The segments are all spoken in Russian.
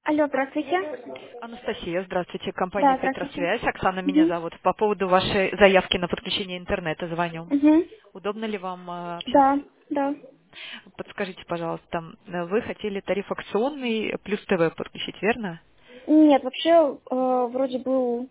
Алло, здравствуйте. Анастасия, здравствуйте. Компания Да, здравствуйте. Петросвязь. Оксана меня Угу. зовут. По поводу вашей заявки на подключение интернета звоню. Угу. Удобно ли вам Да, общаться? да. Подскажите, пожалуйста, вы хотели тариф акционный плюс ТВ подключить, верно? Нет, вообще, вроде был...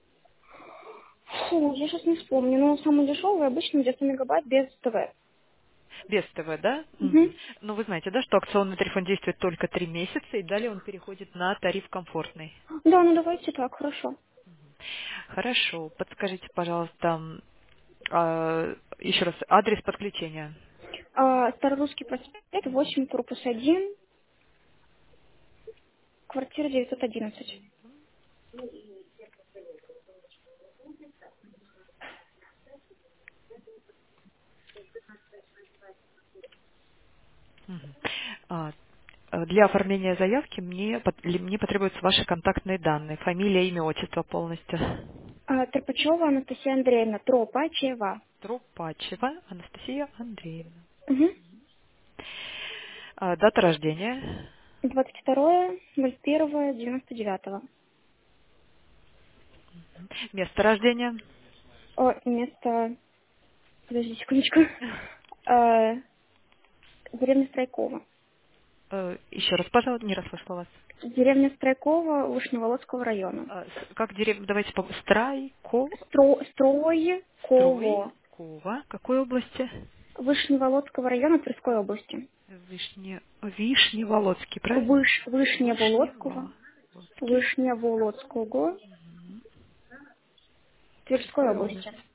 Фу, я сейчас не вспомню, но самый дешевый обычно где-то мегабайт без ТВ. Без ТВ, да? Угу. Мгм. Но вы знаете, да, что акционный тариф он действует только 3 месяца, и далее он переходит на тариф комфортный. Да, ну давайте так, хорошо. Хорошо. Подскажите, пожалуйста, еще раз, адрес подключения. Старорусский проспект, 8, корпус 1, квартира 911. Мгм. А, Для оформления заявки мне потребуются ваши контактные данные. Фамилия, имя, отчество полностью. Тропачева Анастасия Андреевна, Тропачева. Трупачева Анастасия Андреевна. Угу. Дата рождения. 22.01.99. Место рождения. Место... Подожди секундочку. Э, Деревня Страйкова. Еще раз, пожалуйста, не расслышала вас. Деревня Страйкова Вышневолодского района. Как деревня, давайте по Страйко, Стройково. Стройкова. Какой области? Вышневолодского района Тверской области. Вишневолодский, правильно? Вышневолодского. Вышневолодский. Вышневолодского Тверской Тверской области. области.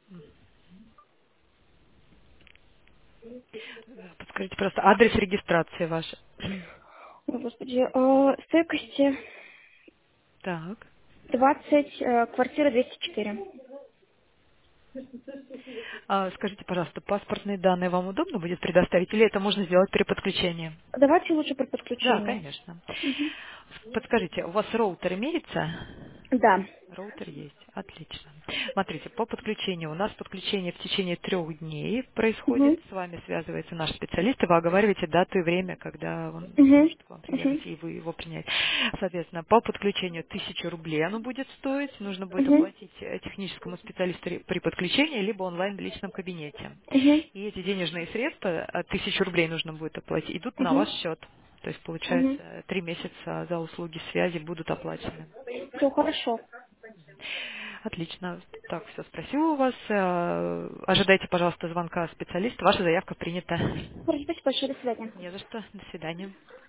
Подскажите просто адрес регистрации ваш. О, Господи. Стойкости Так. 20, квартира 204. Скажите, пожалуйста, паспортные данные вам удобно будет предоставить или это можно сделать при подключении? Давайте лучше при Да, подключении. конечно. Мгм. Подскажите, у вас роутер имеется? Да. Роутер есть. Отлично. Смотрите, по подключению. У нас подключение в течение 3 дней происходит. Угу. С вами связывается наш специалист, и вы оговариваете дату и время, когда он Угу. сможет к вам Угу. приехать, и вы его принять. Соответственно, по подключению 1000 рублей оно будет стоить. Нужно будет Угу. оплатить техническому специалисту при подключении, либо онлайн в личном кабинете. Угу. И эти денежные средства, 1000 рублей нужно будет оплатить, идут на ваш Угу. счет. То есть, Угу. получается, 3 месяца за услуги связи будут оплачены. Все хорошо. Отлично. Так, все спросила у вас. Ожидайте, пожалуйста, звонка специалиста. Ваша заявка принята. Хорошо, спасибо большое. До свидания. Не за что. До свидания.